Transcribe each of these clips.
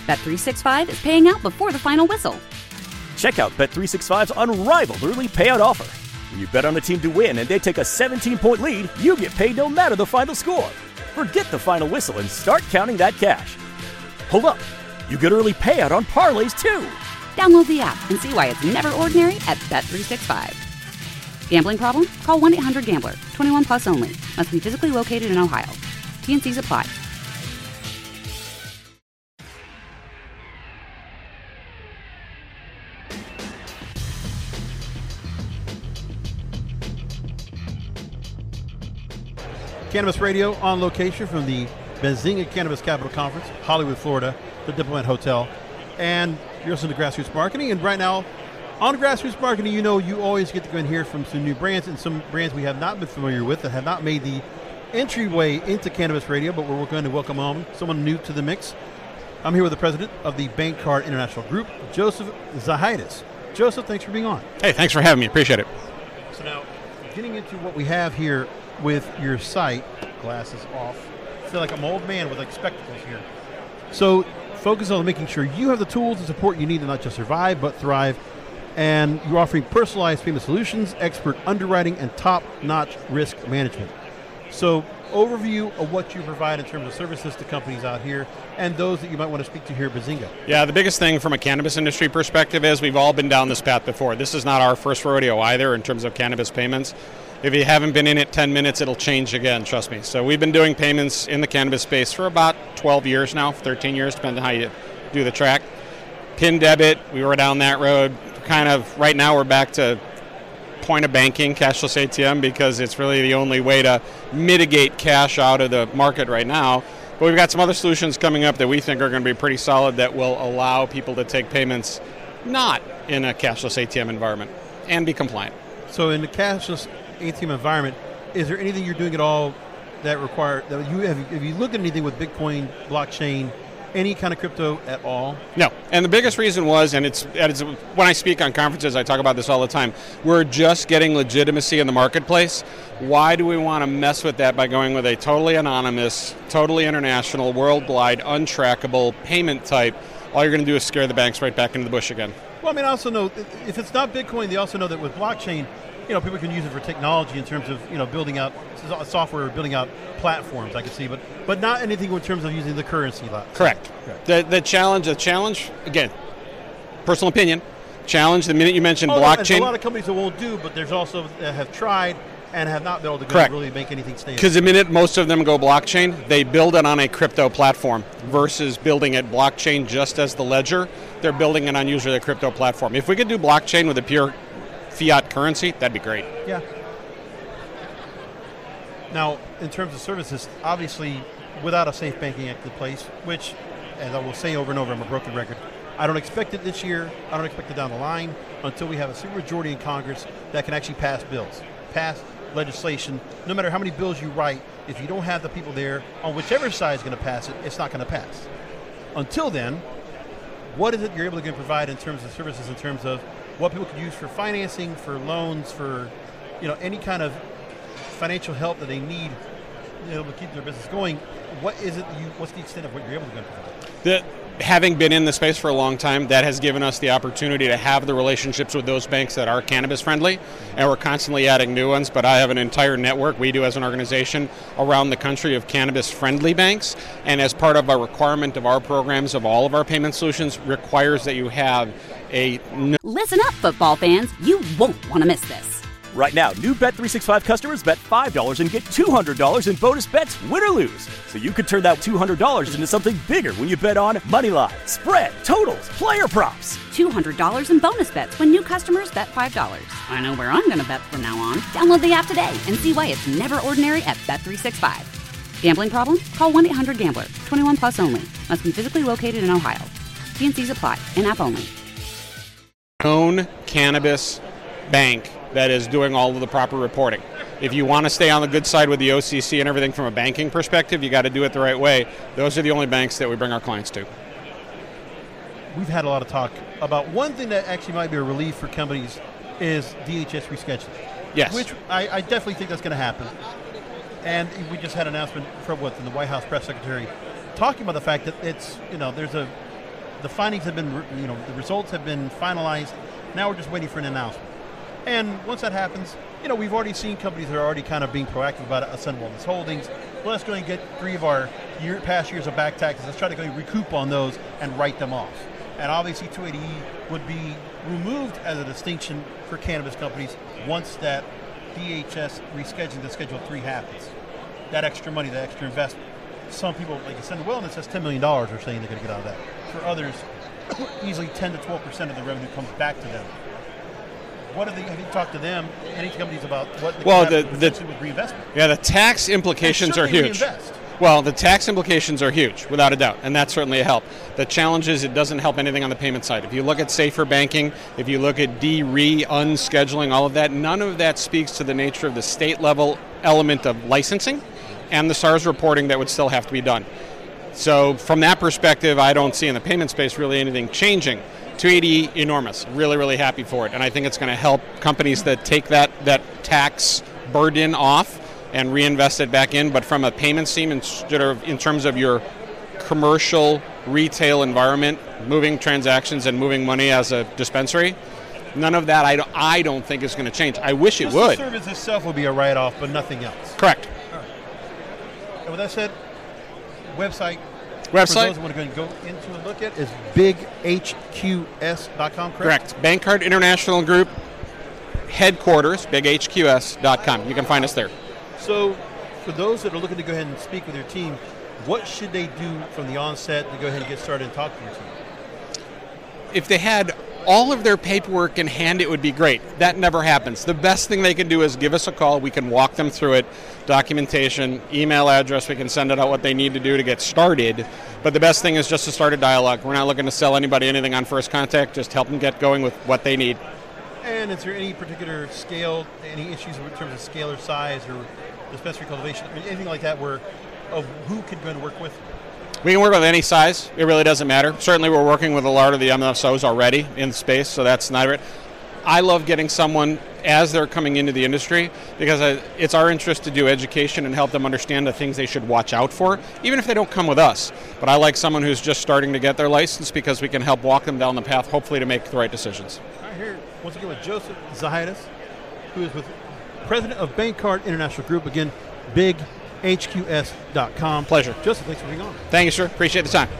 Bet365 is paying out before the final whistle. Check out Bet365's unrivaled early payout offer. When you bet on a team to win and they take a 17-point lead, you get paid no matter the final score. Forget the final whistle and start counting that cash. Hold up. You get early payout on parlays, too. Download the app and see why it's never ordinary at Bet365. Gambling problem? Call 1-800-GAMBLER. 21 plus only. Must be physically located in Ohio. T&Cs apply. Cannabis Radio on location from the Benzinga Cannabis Capital Conference, Hollywood, Florida, the Diplomat Hotel. And you're listening to Grassroots Marketing. And right now, on Grassroots Marketing, you know you always get to go and hear from some new brands and some brands we have not been familiar with that have not made the entryway into Cannabis Radio, but we're going to welcome on someone new to the mix. I'm here with the president of the Bank Card International Group, Joseph Zahidis. Joseph, thanks for being on. Hey, thanks for having me. Appreciate it. So now, getting into what we have here with your site, glasses off. I feel like I'm an old man with like spectacles here. So focus on making sure you have the tools and support you need to not just survive, but thrive. And you're offering personalized payment solutions, expert underwriting, and top-notch risk management. So overview of what you provide in terms of services to companies out here and those that you might want to speak to here at Benzinga. Yeah, the biggest thing from a cannabis industry perspective is we've all been down this path before. This is not our first rodeo either in terms of cannabis payments. If you haven't been in it 10 minutes, it'll change again, trust me. So we've been doing payments in the cannabis space for about 12 years now, 13 years, depending on how you do the track. PIN debit, we were down that road. Kind of, right now we're back to point of banking, cashless ATM, because it's really the only way to mitigate cash out of the market right now. But we've got some other solutions coming up that we think are going to be pretty solid that will allow people to take payments not in a cashless ATM environment and be compliant. So in the cashless ATM environment, is there anything you're doing at all that require that you have you looked at anything with Bitcoin, blockchain, any kind of crypto at all? No. And the biggest reason was, and it's when I speak on conferences, I talk about this all the time, we're just getting legitimacy in the marketplace. Why do we want to mess with that by going with a totally anonymous, totally international, worldwide, untrackable payment type? All you're going to do is scare the banks right back into the bush again. Well, I mean, I also know if it's not Bitcoin, they also know that with blockchain, people can use it for technology in terms of, building out software, building out platforms, I can see, but not anything in terms of using the currency. Correct. The challenge, again, personal opinion, challenge, the minute you mentioned blockchain. There's a lot of companies that won't do, but there's also that have tried and have not been able to really make anything stand. Because the minute most of them go blockchain, they build it on a crypto platform versus building it blockchain just as the ledger. They're building it on usually a crypto platform. If we could do blockchain with a pure fiat currency, that'd be great. Yeah. Now, in terms of services, obviously, without a safe banking act in place, which, as I will say over and over, I'm a broken record, I don't expect it this year, I don't expect it down the line, until we have a supermajority in Congress that can actually pass bills, pass legislation. No matter how many bills you write, if you don't have the people there, on whichever side is going to pass it, it's not going to pass. Until then, what is it you're able to provide in terms of services, in terms of what people can use for financing, for loans, for any kind of financial help that they need to keep their business going? What is it? What's the extent of what you're able to provide? Having been in the space for a long time, that has given us the opportunity to have the relationships with those banks that are cannabis friendly, and we're constantly adding new ones. But I have an entire network we do as an organization around the country of cannabis friendly banks, and as part of our requirement of our programs of all of our payment solutions requires that you have a... Listen up, football fans. You won't want to miss this. Right now, new Bet365 customers bet $5 and get $200 in bonus bets, win or lose. So you could turn that $200 into something bigger when you bet on money line, spread, totals, player props. $200 in bonus bets when new customers bet $5. I know where I'm going to bet from now on. Download the app today and see why it's never ordinary at Bet365. Gambling problem? Call 1-800-GAMBLER. 21 plus only. Must be physically located in Ohio. T&Cs apply. In-app only. Own cannabis bank that is doing all of the proper reporting. If you want to stay on the good side with the OCC and everything from a banking perspective, you got to do it the right way. Those are the only banks that we bring our clients to. We've had a lot of talk about one thing that actually might be a relief for companies is DHS rescheduling. Yes. Which I definitely think that's going to happen. And we just had an announcement from the White House press secretary talking about the fact that it's, there's a The findings have been, the results have been finalized. Now we're just waiting for an announcement. And once that happens, we've already seen companies that are already kind of being proactive about it. Ascend Wellness Holdings. Well, let's go and get 3 of our past years of back taxes. Let's try to go and recoup on those and write them off. And obviously 280E would be removed as a distinction for cannabis companies once that DHS rescheduling to Schedule 3 happens. That extra money, that extra investment. Some people, like Ascend Wellness, has $10 million are saying they're going to get out of that. For others, easily 10 to 12% of the revenue comes back to them. Have you talked to them, any companies, about what with reinvestment? Yeah, the tax implications are huge. Well, the tax implications are huge, without a doubt, and that's certainly a help. The challenge is it doesn't help anything on the payment side. If you look at safer banking, if you look at unscheduling, all of that, none of that speaks to the nature of the state-level element of licensing and the SARS reporting that would still have to be done. So from that perspective, I don't see in the payment space really anything changing. 280E, enormous. Really, really happy for it. And I think it's going to help companies that take that tax burden off and reinvest it back in. But from a payment scheme, in terms of your commercial retail environment, moving transactions and moving money as a dispensary, none of that I don't think is going to change. I wish it would. The service itself would be a write-off, but nothing else. Correct. All right. And with that said, website for those who want to go into and look at is bighqs.com, correct? Correct. BankCard International Group headquarters, bighqs.com. You can find us there. So for those that are looking to go ahead and speak with your team, what should they do from the onset to go ahead and get started and talk to your team? If they had all of their paperwork in hand, it would be great. That never happens. The best thing they can do is give us a call. We can walk them through it. Documentation, email address, we can send it out what they need to do to get started. But the best thing is just to start a dialogue. We're not looking to sell anybody anything on first contact, just help them get going with what they need. And is there any particular scale, any issues in terms of scale or size or dispensary cultivation, or anything like that of who could go and work with? We can work with any size. It really doesn't matter. Certainly we're working with a lot of the MSOs already in the space, so that's not it. I love getting someone as they're coming into the industry because it's our interest to do education and help them understand the things they should watch out for, even if they don't come with us. But I like someone who's just starting to get their license because we can help walk them down the path, hopefully to make the right decisions. I'm here once again with Joseph Zahidis, who is with President of BankCard International Group. Again, bighqs.com. Pleasure. Joseph, thanks for being on. Thank you, sir. Appreciate the time.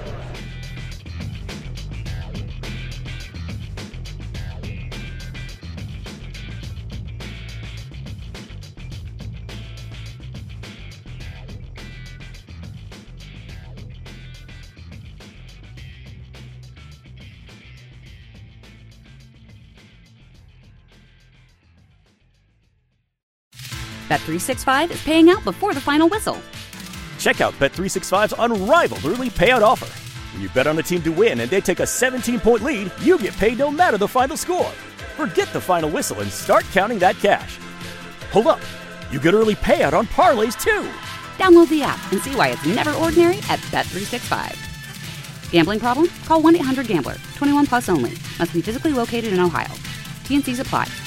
Bet365 is paying out before the final whistle. Check out Bet365's unrivaled early payout offer. When you bet on a team to win and they take a 17-point lead, you get paid no matter the final score. Forget the final whistle and start counting that cash. Hold up. You get early payout on parlays too. Download the app and see why it's never ordinary at Bet365. Gambling problem? Call 1-800-GAMBLER. 21 plus only. Must be physically located in Ohio. T&Cs apply.